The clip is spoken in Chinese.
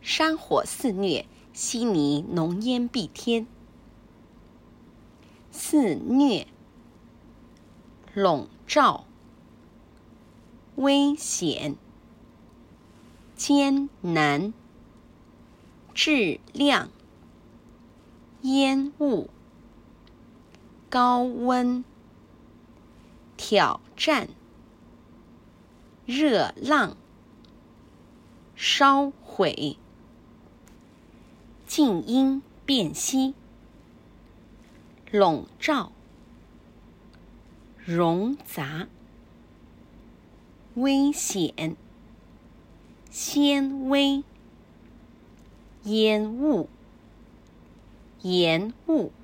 山火肆虐，悉尼浓烟蔽天。肆虐，笼罩，危险，艰难，质量，烟雾，高温，挑战，热浪，烧毁，静音辨析，笼罩，冗杂，危险，纤维，烟雾，延误，